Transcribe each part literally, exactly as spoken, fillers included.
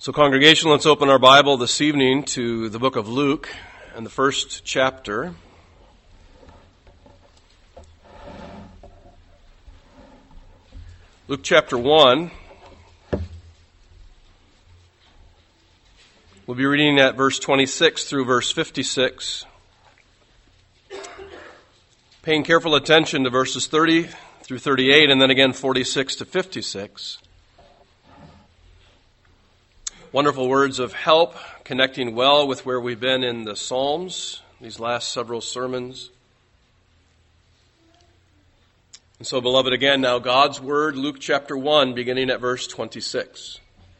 So congregation, let's open our Bible this evening to the book of Luke and the first chapter. Luke chapter one. We'll be reading at verse twenty-six through verse fifty-six. Paying careful attention to verses thirty through thirty-eight and then again forty-six to fifty-six. Wonderful words of help, connecting well with where we've been in the Psalms, these last several sermons. And so, beloved, again, now God's Word, Luke chapter one, beginning at verse twenty-six.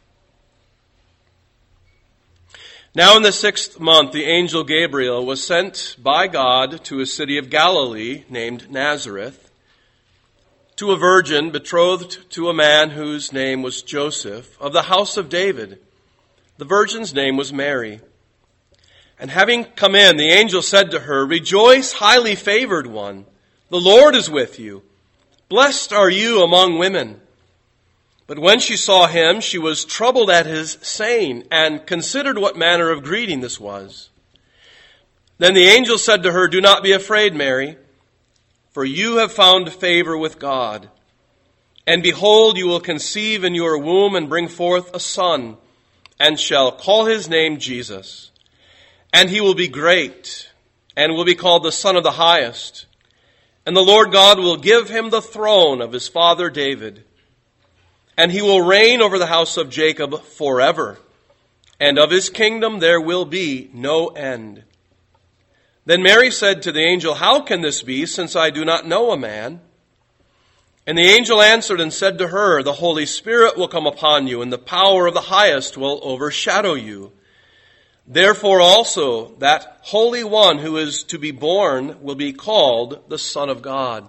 Now in the sixth month, the angel Gabriel was sent by God to a city of Galilee named Nazareth, to a virgin betrothed to a man whose name was Joseph, of the house of David. The virgin's name was Mary. And having come in, the angel said to her, "Rejoice, highly favored one. The Lord is with you. Blessed are you among women." But when she saw him, she was troubled at his saying, and considered what manner of greeting this was. Then the angel said to her, "Do not be afraid, Mary, for you have found favor with God. And behold, you will conceive in your womb and bring forth a son, and shall call his name Jesus. And he will be great, and will be called the Son of the Highest. And the Lord God will give him the throne of his father David. And he will reign over the house of Jacob forever, and of his kingdom there will be no end." Then Mary said to the angel, "How can this be, since I do not know a man?" And the angel answered and said to her, "The Holy Spirit will come upon you, and the power of the Highest will overshadow you. Therefore also that Holy One who is to be born will be called the Son of God.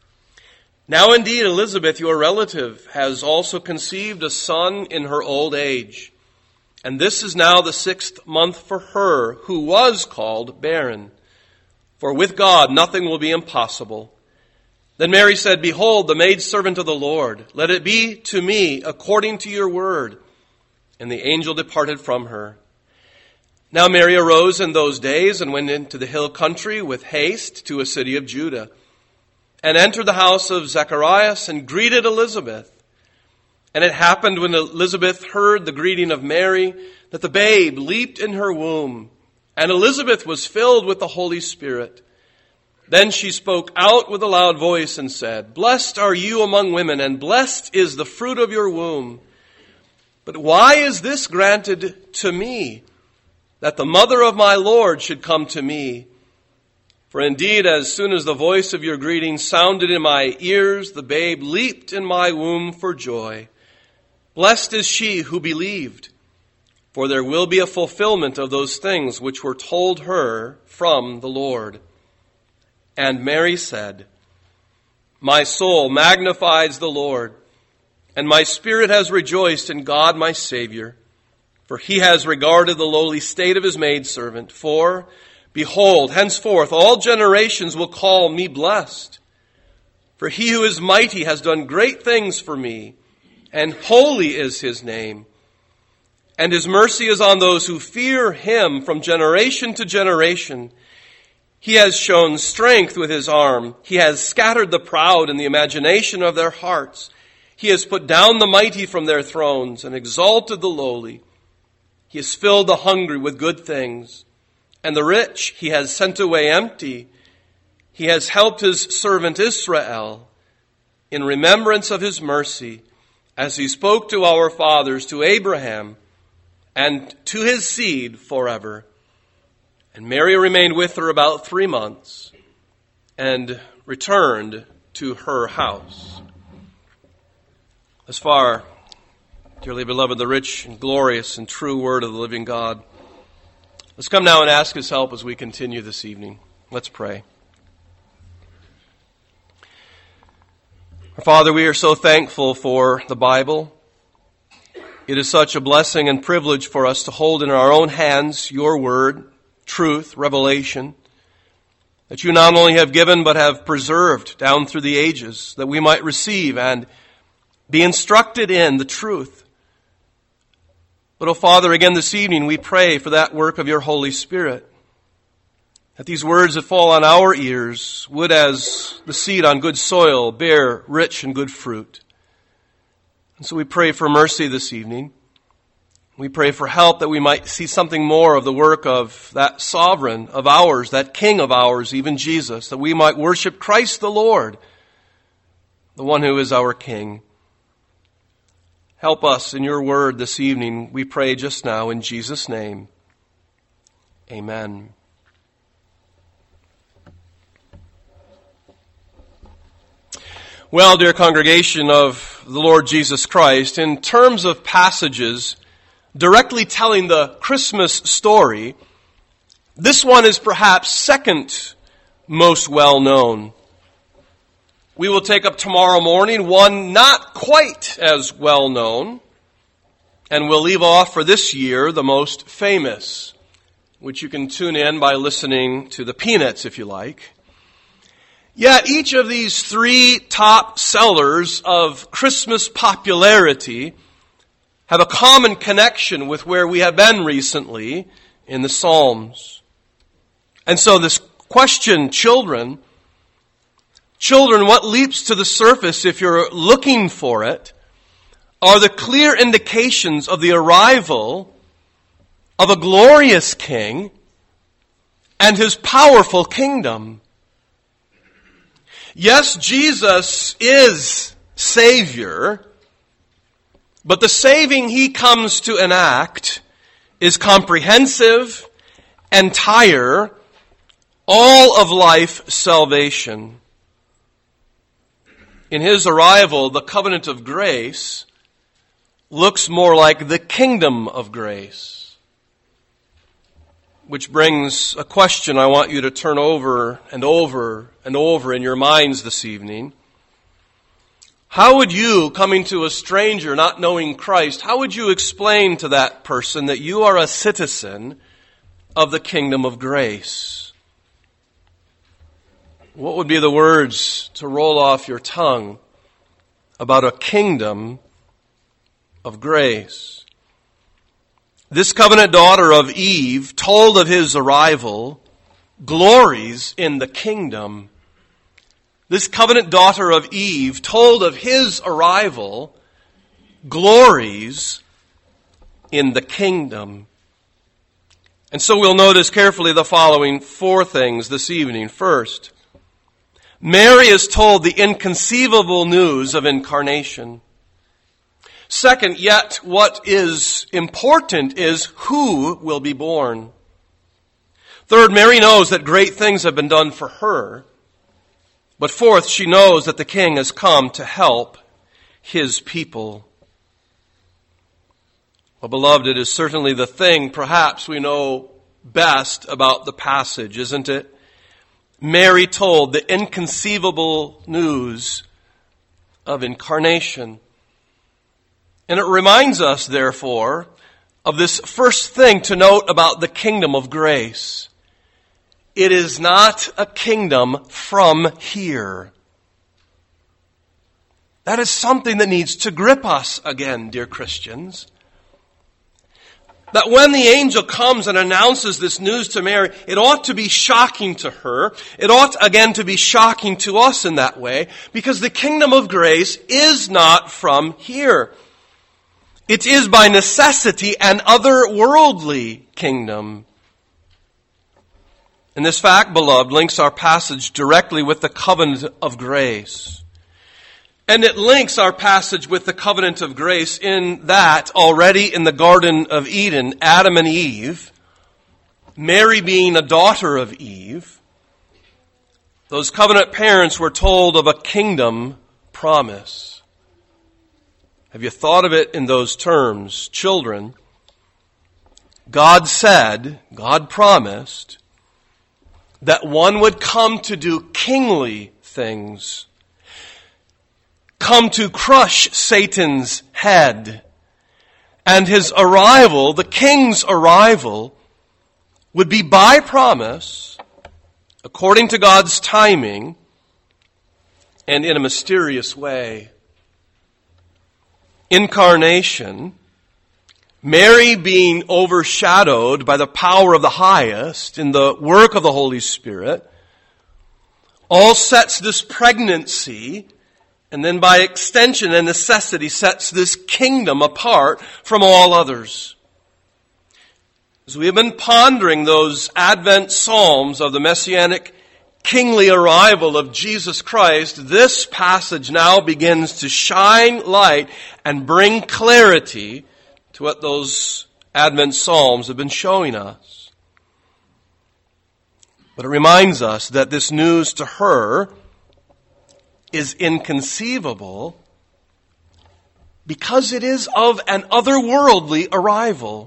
Now indeed Elizabeth, your relative, has also conceived a son in her old age. And this is now the sixth month for her who was called barren. For with God nothing will be impossible." Then Mary said, "Behold, the maidservant of the Lord, let it be to me according to your word." And the angel departed from her. Now Mary arose in those days and went into the hill country with haste to a city of Judah, and entered the house of Zacharias and greeted Elizabeth. And it happened when Elizabeth heard the greeting of Mary that the babe leaped in her womb, and Elizabeth was filled with the Holy Spirit. Then she spoke out with a loud voice and said, "Blessed are you among women, and blessed is the fruit of your womb. But why is this granted to me, that the mother of my Lord should come to me? For indeed, as soon as the voice of your greeting sounded in my ears, the babe leaped in my womb for joy. Blessed is she who believed, for there will be a fulfillment of those things which were told her from the Lord." And Mary said, "My soul magnifies the Lord, and my spirit has rejoiced in God my Savior, for he has regarded the lowly state of his maidservant. For, behold, henceforth all generations will call me blessed. For he who is mighty has done great things for me, and holy is his name. And his mercy is on those who fear him from generation to generation. He has shown strength with his arm. He has scattered the proud in the imagination of their hearts. He has put down the mighty from their thrones and exalted the lowly. He has filled the hungry with good things, and the rich he has sent away empty. He has helped his servant Israel in remembrance of his mercy, as he spoke to our fathers, to Abraham, and to his seed forever." And Mary remained with her about three months and returned to her house. As far, dearly beloved, the rich and glorious and true word of the living God. Let's come now and ask his help as we continue this evening. Let's pray. Our Father, we are so thankful for the Bible. It is such a blessing and privilege for us to hold in our own hands your word, truth, revelation, that you not only have given but have preserved down through the ages, that we might receive and be instructed in the truth. But, oh Father, again this evening we pray for that work of your Holy Spirit, that these words that fall on our ears would, as the seed on good soil, bear rich and good fruit. And so we pray for mercy this evening. We pray for help that we might see something more of the work of that sovereign of ours, that King of ours, even Jesus, that we might worship Christ the Lord, the one who is our King. Help us in your word this evening, we pray just now in Jesus' name. Amen. Well, dear congregation of the Lord Jesus Christ, in terms of passages directly telling the Christmas story, this one is perhaps second most well known. We will take up tomorrow morning one not quite as well known, and we'll leave off for this year the most famous, which you can tune in by listening to the Peanuts if you like. Yet each of these three top sellers of Christmas popularity have a common connection with where we have been recently in the Psalms. And so this question, children, children, what leaps to the surface if you're looking for it are the clear indications of the arrival of a glorious king and his powerful kingdom. Yes, Jesus is Savior, but the saving he comes to enact is comprehensive, entire, all of life salvation. In his arrival, the covenant of grace looks more like the kingdom of grace. Which brings a question I want you to turn over and over and over in your minds this evening. How would you, coming to a stranger not knowing Christ, how would you explain to that person that you are a citizen of the kingdom of grace? What would be the words to roll off your tongue about a kingdom of grace? This covenant daughter of Eve, told of his arrival, glories in the kingdom. This covenant daughter of Eve, told of his arrival, glories in the kingdom. And so we'll notice carefully the following four things this evening. First, Mary is told the inconceivable news of incarnation. Second, yet what is important is who will be born. Third, Mary knows that great things have been done for her. But fourth, she knows that the King has come to help his people. Well, beloved, it is certainly the thing perhaps we know best about the passage, isn't it? Mary told the inconceivable news of incarnation. And it reminds us, therefore, of this first thing to note about the kingdom of grace. It is not a kingdom from here. That is something that needs to grip us again, dear Christians. That when the angel comes and announces this news to Mary, it ought to be shocking to her. It ought again to be shocking to us in that way, because the kingdom of grace is not from here. It is by necessity an otherworldly kingdom. And this fact, beloved, links our passage directly with the covenant of grace. And it links our passage with the covenant of grace in that already in the Garden of Eden, Adam and Eve, Mary being a daughter of Eve, those covenant parents were told of a kingdom promise. Have you thought of it in those terms? Children, God said, God promised, that one would come to do kingly things, come to crush Satan's head, and his arrival, the king's arrival, would be by promise, according to God's timing, and in a mysterious way. Incarnation Mary being overshadowed by the power of the highest in the work of the Holy Spirit, all sets this pregnancy, and then by extension and necessity sets this kingdom apart from all others. As we have been pondering those Advent Psalms of the Messianic kingly arrival of Jesus Christ, this passage now begins to shine light and bring clarity to what those Advent Psalms have been showing us. But it reminds us that this news to her is inconceivable because it is of an otherworldly arrival.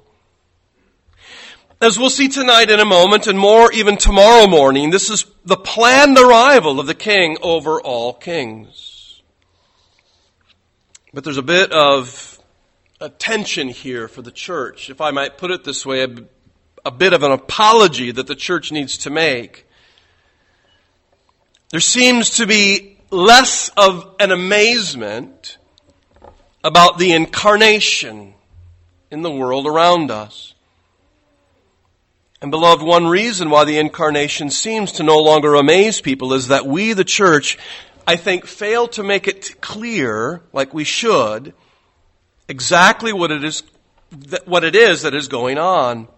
As we'll see tonight in a moment, and more even tomorrow morning, this is the planned arrival of the King over all kings. But there's a bit of a tension here for the church, if I might put it this way, a, a bit of an apology that the church needs to make. There seems to be less of an amazement about the incarnation in the world around us. And beloved, one reason why the incarnation seems to no longer amaze people is that we, the church, I think, fail to make it clear, like we should, exactly what it is, what it is that is going on.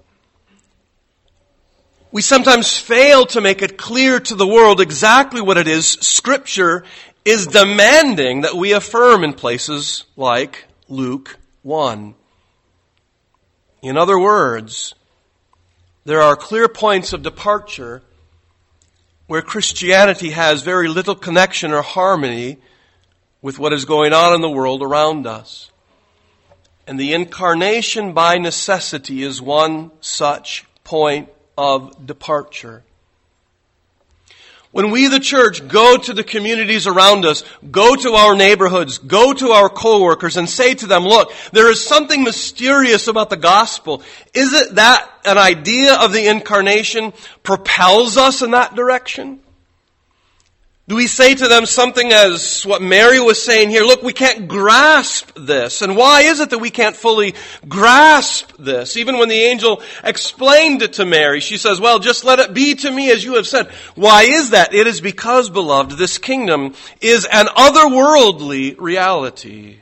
We sometimes fail to make it clear to the world exactly what it is Scripture is demanding that we affirm in places like Luke one. In other words, there are clear points of departure where Christianity has very little connection or harmony with what is going on in the world around us. And the incarnation by necessity is one such point of departure. When we, the church, go to the communities around us, go to our neighborhoods, go to our coworkers and say to them, look, there is something mysterious about the gospel. Is it that an idea of the incarnation propels us in that direction? Do we say to them something as what Mary was saying here? Look, we can't grasp this. And why is it that we can't fully grasp this? Even when the angel explained it to Mary, she says, well, just let it be to me as you have said. Why is that? It is because, beloved, this kingdom is an otherworldly reality.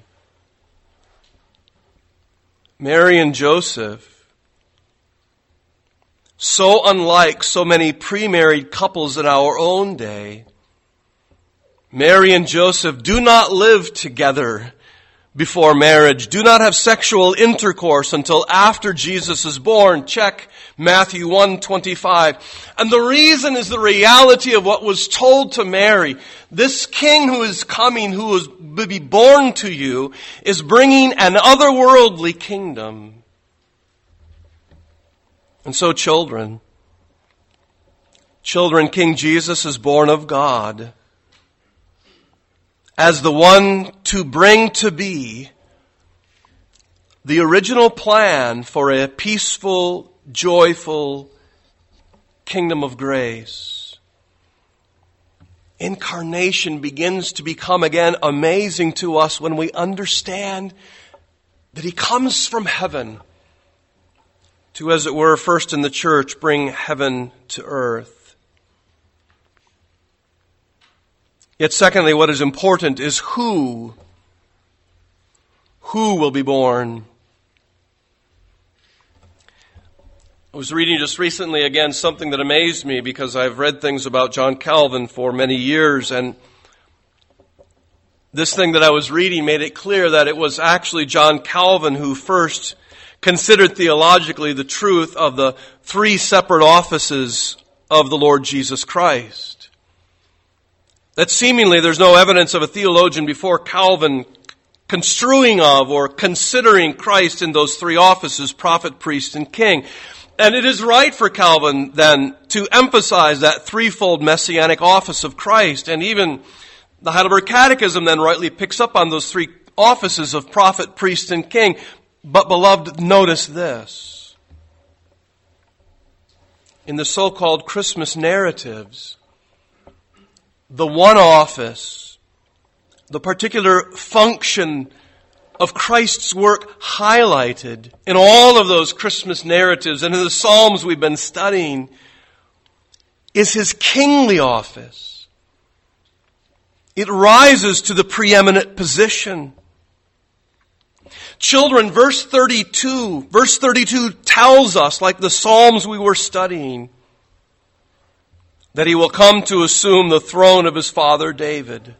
Mary and Joseph, so unlike so many pre-married couples in our own day, Mary and Joseph do not live together before marriage, do not have sexual intercourse until after Jesus is born. Check Matthew one twenty-five. And the reason is the reality of what was told to Mary. This king who is coming, who will be born to you, is bringing an otherworldly kingdom. And so children, children, King Jesus is born of God as the one to bring to be the original plan for a peaceful, joyful kingdom of grace. Incarnation begins to become again amazing to us when we understand that He comes from heaven to, as it were, first in the church, bring heaven to earth. Yet secondly, what is important is who, who will be born. I was reading just recently again something that amazed me because I've read things about John Calvin for many years, and this thing that I was reading made it clear that it was actually John Calvin who first considered theologically the truth of the three separate offices of the Lord Jesus Christ. That seemingly there's no evidence of a theologian before Calvin construing of or considering Christ in those three offices, prophet, priest, and king. And it is right for Calvin then to emphasize that threefold messianic office of Christ. And even the Heidelberg Catechism then rightly picks up on those three offices of prophet, priest, and king. But beloved, notice this. In the so-called Christmas narratives, the one office, the particular function of Christ's work highlighted in all of those Christmas narratives and in the Psalms we've been studying is his kingly office. It rises to the preeminent position. Children, verse thirty-two, verse thirty-two tells us, like the Psalms we were studying, that he will come to assume the throne of his father David.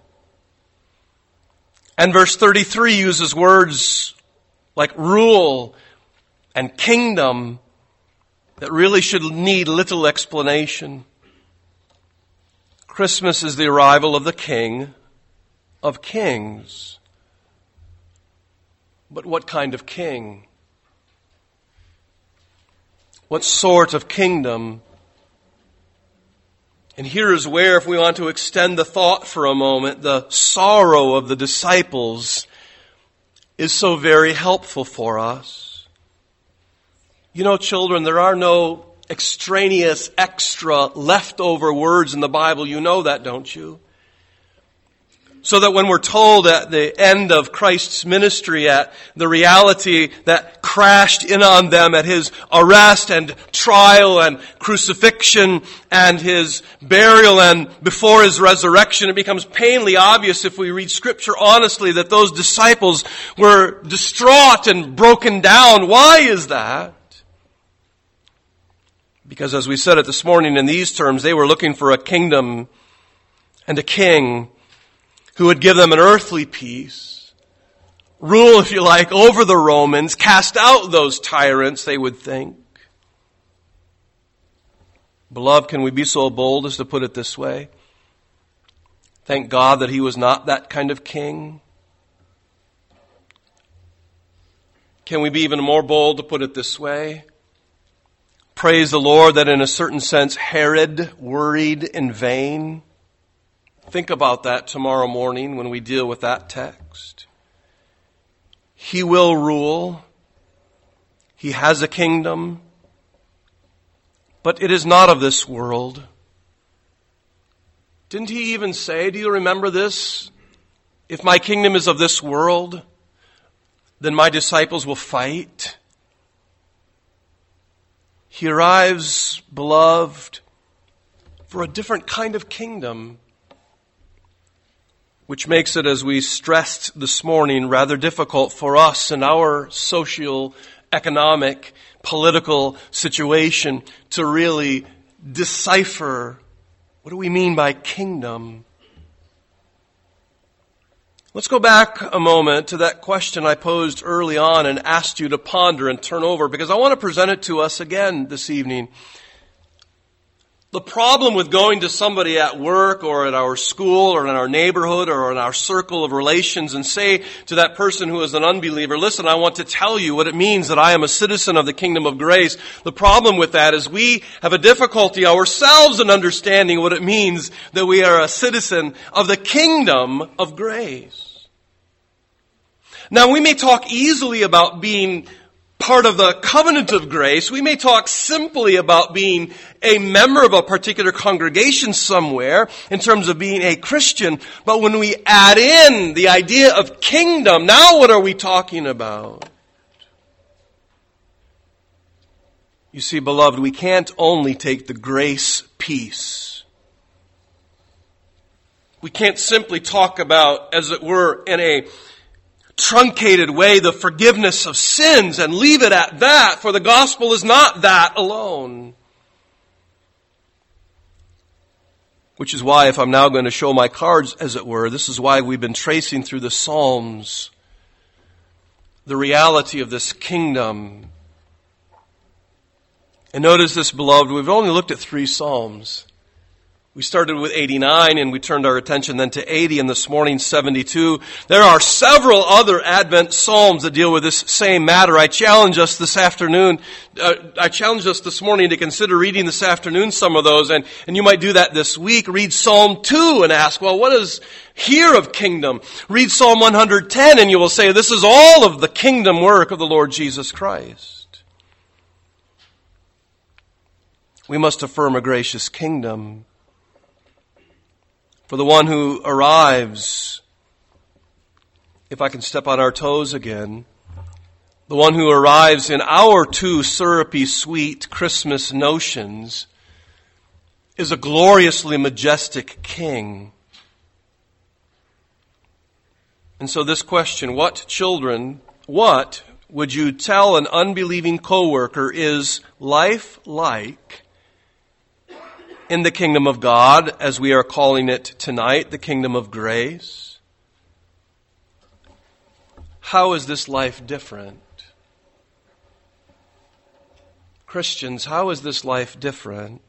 And verse thirty-three uses words like rule and kingdom that really should need little explanation. Christmas is the arrival of the King of Kings. But what kind of king? What sort of kingdom? And here is where, if we want to extend the thought for a moment, the sorrow of the disciples is so very helpful for us. You know, children, there are no extraneous, extra, leftover words in the Bible. You know that, don't you? So that when we're told at the end of Christ's ministry, at the reality that crashed in on them at his arrest and trial and crucifixion and his burial and before his resurrection, it becomes painfully obvious if we read Scripture honestly that those disciples were distraught and broken down. Why is that? Because as we said it this morning in these terms, they were looking for a kingdom and a king who would give them an earthly peace, rule, if you like, over the Romans, cast out those tyrants, they would think. Beloved, can we be so bold as to put it this way? Thank God that he was not that kind of king. Can we be even more bold to put it this way? Praise the Lord that in a certain sense Herod worried in vain. Think about that tomorrow morning when we deal with that text. He will rule. He has a kingdom. But it is not of this world. Didn't he even say, do you remember this? If my kingdom is of this world, then my disciples will fight. He arrives, beloved, for a different kind of kingdom, which makes it, as we stressed this morning, rather difficult for us in our social, economic, political situation to really decipher what do we mean by kingdom. Let's go back a moment to that question I posed early on and asked you to ponder and turn over, because I want to present it to us again this evening. The problem with going to somebody at work or at our school or in our neighborhood or in our circle of relations and say to that person who is an unbeliever, listen, I want to tell you what it means that I am a citizen of the kingdom of grace. The problem with that is we have a difficulty ourselves in understanding what it means that we are a citizen of the kingdom of grace. Now, we may talk easily about being part of the covenant of grace. We may talk simply about being a member of a particular congregation somewhere in terms of being a Christian. But when we add in the idea of kingdom, now what are we talking about? You see, beloved, we can't only take the grace piece. We can't simply talk about, as it were, in a truncated way, the forgiveness of sins and leave it at that, for the gospel is not that alone. Which is why, if I'm now going to show my cards, as it were, this is why we've been tracing through the Psalms the reality of this kingdom. And notice this, beloved, we've only looked at three Psalms. We started with eighty-nine and we turned our attention then to eighty, and this morning seventy-two. There are several other Advent Psalms that deal with this same matter. I challenge us this afternoon, uh, I challenge us this morning to consider reading this afternoon some of those, and, and you might do that this week. Read Psalm two and ask, well, what is here of kingdom? Read Psalm one hundred ten and you will say, this is all of the kingdom work of the Lord Jesus Christ. We must affirm a gracious kingdom. For the one who arrives if I can step on our toes again, the one who arrives in our too syrupy sweet Christmas notions is a gloriously majestic king. And so this question, what children, what would you tell an unbelieving coworker is life like in the kingdom of God, as we are calling it tonight, the kingdom of grace? How is this life different? Christians, how is this life different?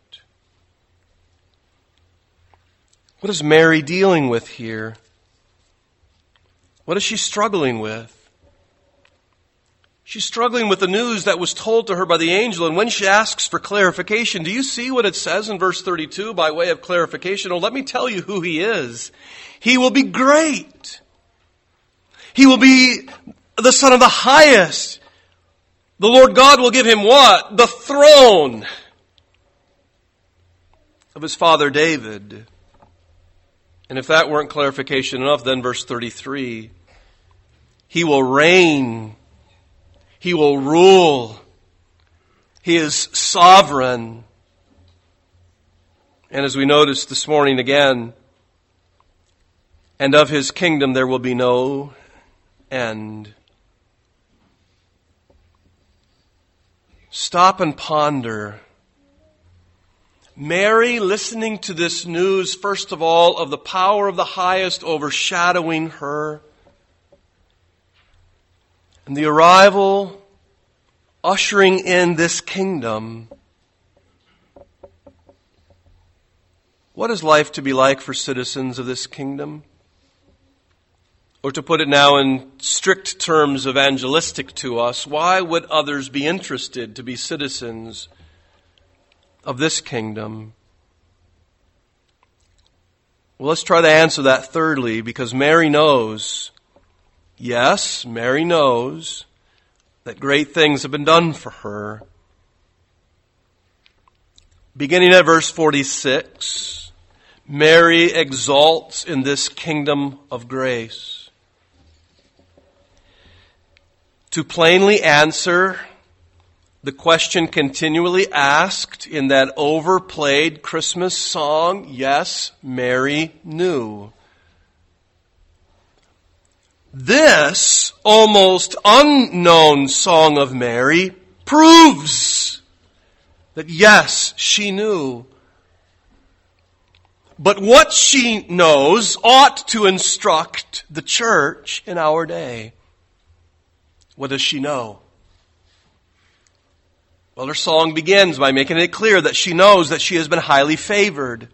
What is Mary dealing with here? What is she struggling with? She's struggling with the news that was told to her by the angel, and when she asks for clarification, do you see what it says in verse thirty-two by way of clarification? Oh, let me tell you who he is. He will be great. He will be the Son of the Highest. The Lord God will give him what? The throne of his father David. And if that weren't clarification enough, then verse thirty-three, he will reign. He will rule. He is sovereign. And as we noticed this morning again, and of his kingdom there will be no end. Stop and ponder. Mary, listening to this news, first of all, of the power of the highest overshadowing her, and the arrival, ushering in this kingdom. What is life to be like for citizens of this kingdom? Or to put it now in strict terms evangelistic to us, why would others be interested to be citizens of this kingdom? Well, let's try to answer that thirdly, because Mary knows, yes, Mary knows that great things have been done for her. Beginning at verse forty-six, Mary exalts in this kingdom of grace. To plainly answer the question continually asked in that overplayed Christmas song, yes, Mary knew. This almost unknown song of Mary proves that yes, she knew. But what she knows ought to instruct the church in our day. What does she know? Well, her song begins by making it clear that she knows that she has been highly favored.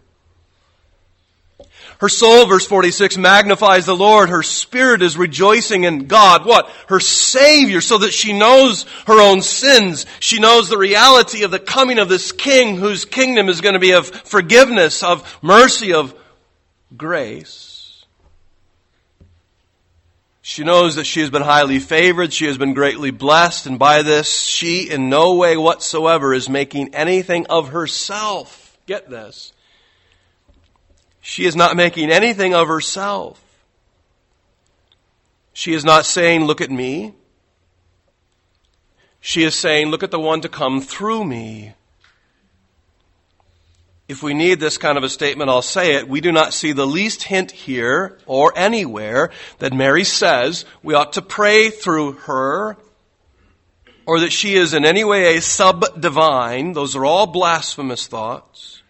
Her soul, verse forty-six, magnifies the Lord. Her spirit is rejoicing in God. What? Her Savior, so that she knows her own sins. She knows the reality of the coming of this King whose kingdom is going to be of forgiveness, of mercy, of grace. She knows that she has been highly favored. She has been greatly blessed. And by this, she in no way whatsoever is making anything of herself. Get this. She is not making anything of herself. She is not saying, look at me. She is saying, look at the one to come through me. If we need this kind of a statement, I'll say it. We do not see the least hint here or anywhere that Mary says we ought to pray through her, or that she is in any way a sub-divine. Those are all blasphemous thoughts.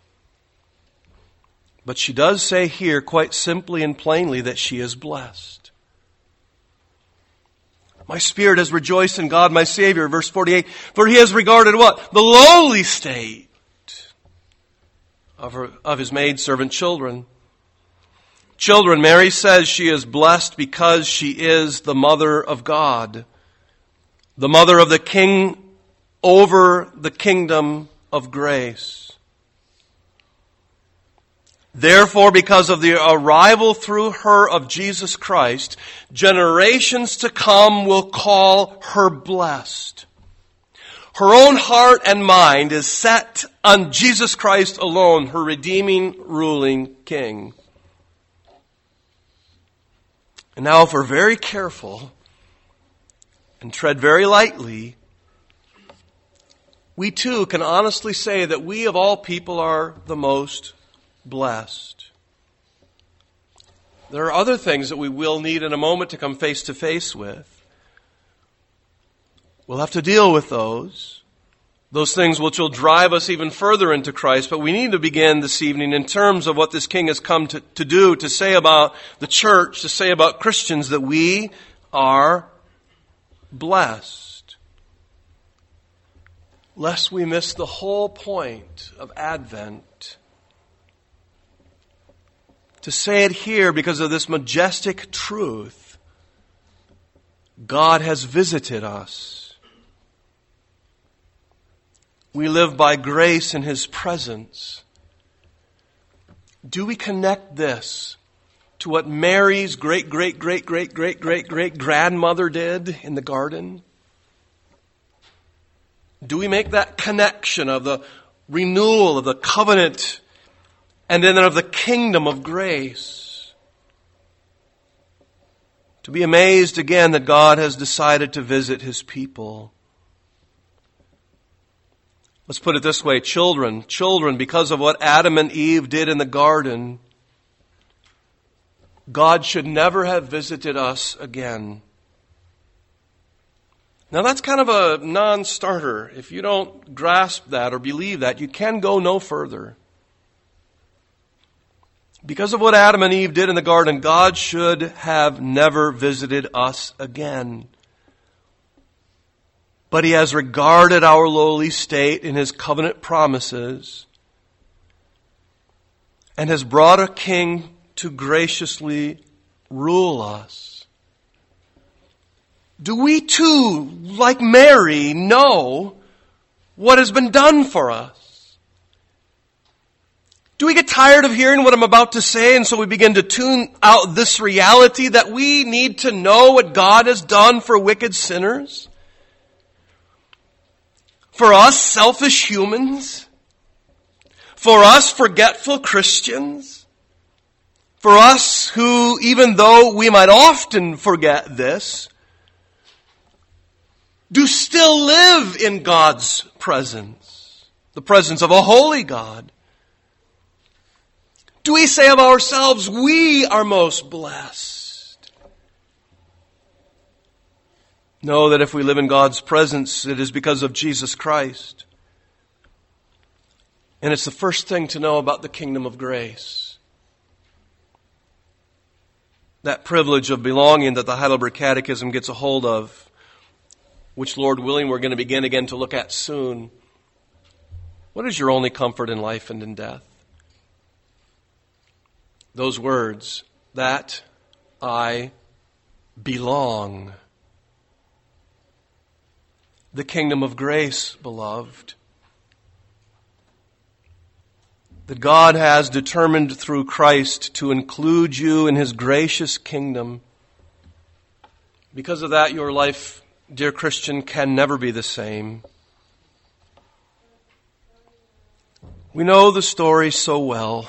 But she does say here quite simply and plainly that she is blessed. My spirit has rejoiced in God my Savior, verse forty-eight, for he has regarded what? The lowly state of her, of his maidservant children. Children, Mary says she is blessed because she is the mother of God, the mother of the King over the kingdom of grace. Therefore, because of the arrival through her of Jesus Christ, generations to come will call her blessed. Her own heart and mind is set on Jesus Christ alone, her redeeming, ruling King. And now if we're very careful and tread very lightly, we too can honestly say that we of all people are the most blessed. There are other things that we will need in a moment to come face to face with. We'll have to deal with those. Those things which will drive us even further into Christ. But we need to begin this evening in terms of what this King has come to, to do, to say about the church, to say about Christians, that we are blessed. Lest we miss the whole point of Advent. To say it here because of this majestic truth. God has visited us. We live by grace in His presence. Do we connect this to what Mary's great, great, great, great, great, great, great grandmother did in the garden? Do we make that connection of the renewal of the covenant and then of the kingdom of grace? To be amazed again that God has decided to visit His people. Let's put it this way, children, children, because of what Adam and Eve did in the garden, God should never have visited us again. Now that's kind of a non-starter. If you don't grasp that or believe that, you can go no further. Because of what Adam and Eve did in the garden, God should have never visited us again. But He has regarded our lowly state in His covenant promises and has brought a king to graciously rule us. Do we too, like Mary, know what has been done for us? Do we get tired of hearing what I'm about to say, and so we begin to tune out this reality that we need to know what God has done for wicked sinners? For us selfish humans? For us forgetful Christians? For us who, even though we might often forget this, do still live in God's presence, the presence of a holy God? Do we say of ourselves, we are most blessed? Know that if we live in God's presence, it is because of Jesus Christ. And it's the first thing to know about the kingdom of grace. That privilege of belonging that the Heidelberg Catechism gets a hold of, which, Lord willing, we're going to begin again to look at soon. What is your only comfort in life and in death? Those words, that I belong. The kingdom of grace, beloved. That God has determined through Christ to include you in His gracious kingdom. Because of that, your life, dear Christian, can never be the same. We know the story so well.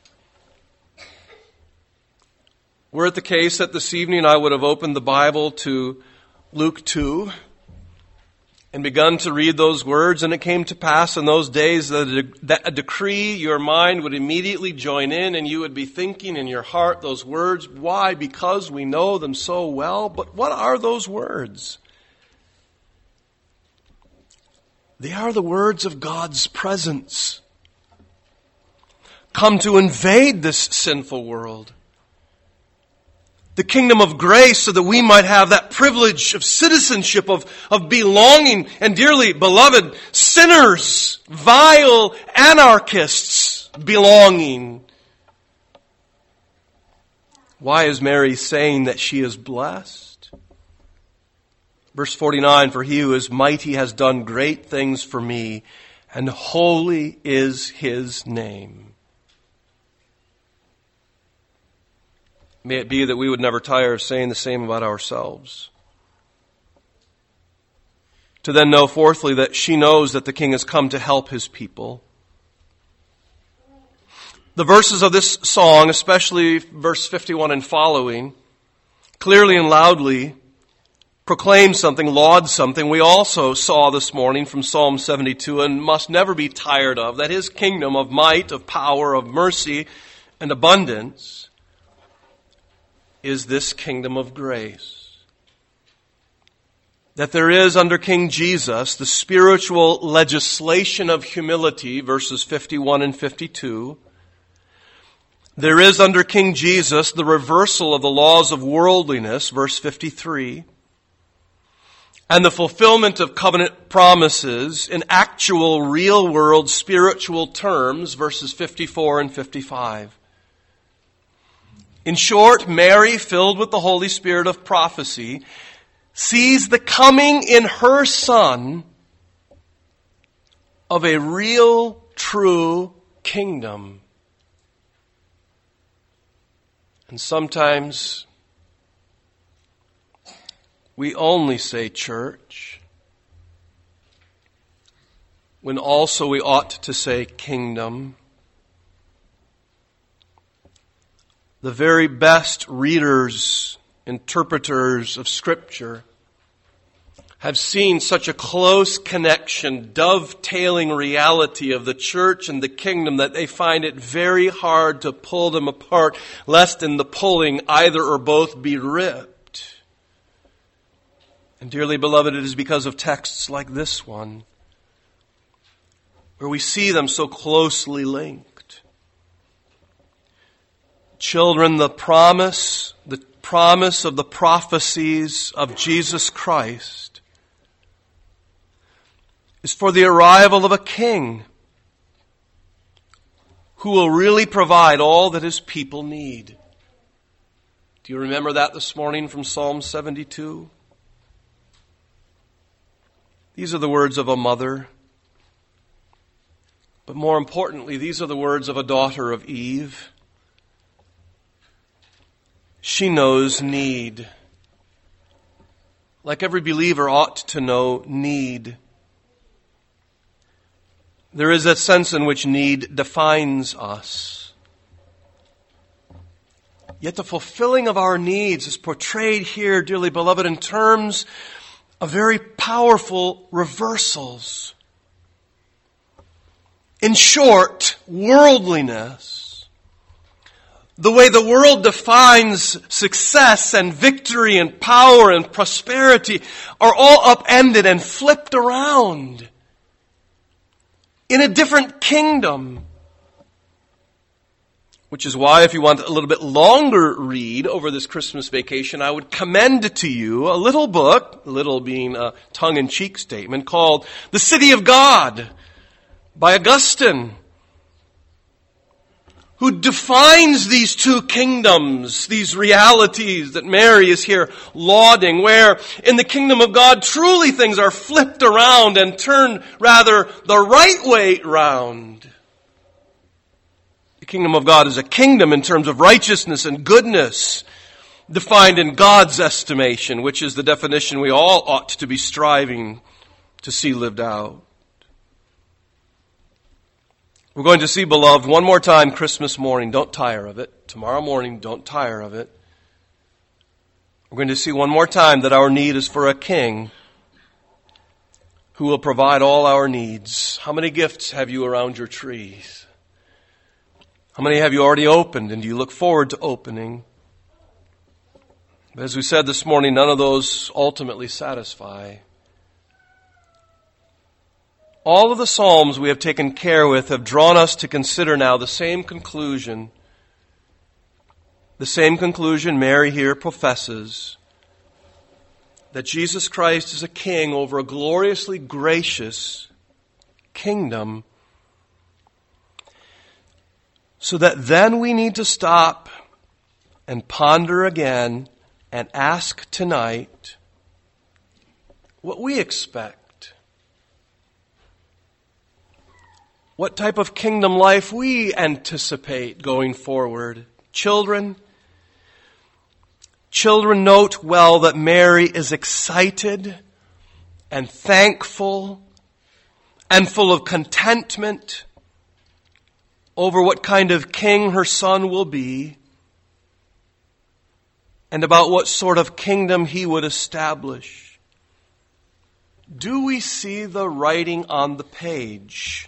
Were it the case that this evening I would have opened the Bible to Luke two, and begun to read those words, and it came to pass in those days that a, that a decree, your mind would immediately join in, and you would be thinking in your heart those words. Why? Because we know them so well. But what are those words? They are the words of God's presence, come to invade this sinful world. The kingdom of grace, so that we might have that privilege of citizenship, of, of belonging, and dearly beloved, sinners, vile anarchists, belonging. Why is Mary saying that she is blessed? Verse forty-nine, for He who is mighty has done great things for me, and holy is His name. May it be that we would never tire of saying the same about ourselves. To then know, fourthly, that she knows that the King has come to help His people. The verses of this song, especially verse fifty-one and following, clearly and loudly proclaim something, laud something, we also saw this morning from Psalm seventy-two and must never be tired of, that his kingdom of might, of power, of mercy, and abundance is this kingdom of grace. That there is under King Jesus the spiritual legislation of humility, verses fifty-one and fifty-two. There is under King Jesus the reversal of the laws of worldliness, verse fifty-three. And the fulfillment of covenant promises in actual, real-world, spiritual terms, verses fifty-four and fifty-five. In short, Mary, filled with the Holy Spirit of prophecy, sees the coming in her Son of a real, true kingdom. And sometimes we only say church, when also we ought to say kingdom. The very best readers, interpreters of Scripture have seen such a close connection, dovetailing reality of the church and the kingdom that they find it very hard to pull them apart, lest in the pulling either or both be ripped. And dearly beloved, it is because of texts like this one, where we see them so closely linked. Children, the promise, the promise of the prophecies of Jesus Christ is for the arrival of a king who will really provide all that his people need. Do you remember that this morning from Psalm seventy-two? These are the words of a mother. But more importantly, these are the words of a daughter of Eve. She knows need. Like every believer ought to know need. There is a sense in which need defines us. Yet the fulfilling of our needs is portrayed here, dearly beloved, in terms of very powerful reversals. In short, worldliness, the way the world defines success and victory and power and prosperity, are all upended and flipped around in a different kingdom. Which is why, if you want a little bit longer read over this Christmas vacation, I would commend to you a little book, little being a tongue-in-cheek statement, called The City of God by Augustine, who defines these two kingdoms, these realities that Mary is here lauding, where in the kingdom of God truly things are flipped around and turned rather the right way round. The kingdom of God is a kingdom in terms of righteousness and goodness, defined in God's estimation, which is the definition we all ought to be striving to see lived out. We're going to see, beloved, one more time Christmas morning. Don't tire of it. Tomorrow morning, don't tire of it. We're going to see one more time that our need is for a king who will provide all our needs. How many gifts have you around your trees? How many have you already opened, and do you look forward to opening? But as we said this morning, none of those ultimately satisfy. All of the Psalms we have taken care with have drawn us to consider now the same conclusion. The same conclusion Mary here professes, that Jesus Christ is a king over a gloriously gracious kingdom. So that then we need to stop and ponder again and ask tonight what we expect. What type of kingdom life we anticipate going forward. Children, children, note well that Mary is excited and thankful and full of contentment over what kind of king her son will be. and about what sort of kingdom he would establish. Do we see the writing on the page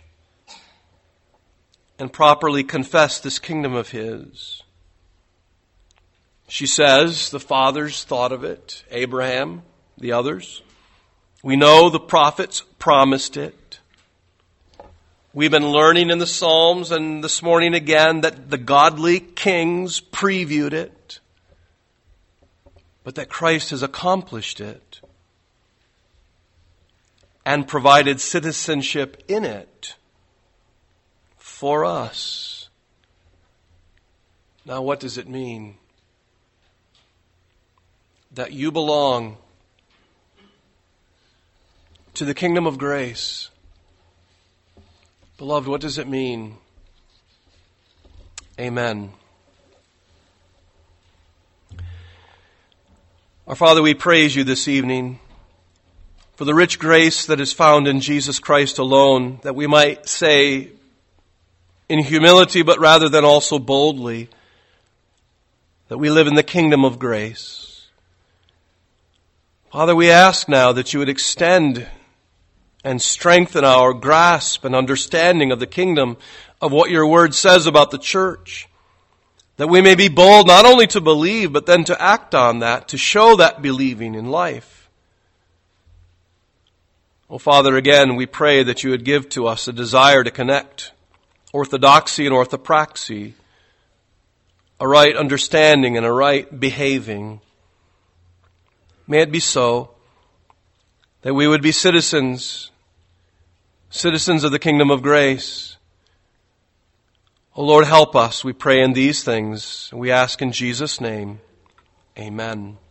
and properly confess this kingdom of his? She says the fathers thought of it, Abraham, the others. We know the prophets promised it. We've been learning in the Psalms and this morning again that the godly kings previewed it, but that Christ has accomplished it and provided citizenship in it for us. Now, what does it mean? That you belong to the kingdom of grace. Beloved, what does it mean? Amen. Our Father, we praise you this evening for the rich grace that is found in Jesus Christ alone, that we might say in humility, but rather than also boldly, that we live in the kingdom of grace. Father, we ask now that you would extend and strengthen our grasp and understanding of the kingdom, of what your word says about the church, that we may be bold not only to believe, but then to act on that, to show that believing in life. Oh, Father, again, we pray that you would give to us a desire to connect orthodoxy and orthopraxy, a right understanding and a right behaving. May it be so that we would be citizens, citizens of the kingdom of grace. O Lord, help us, we pray in these things. We ask in Jesus' name, amen.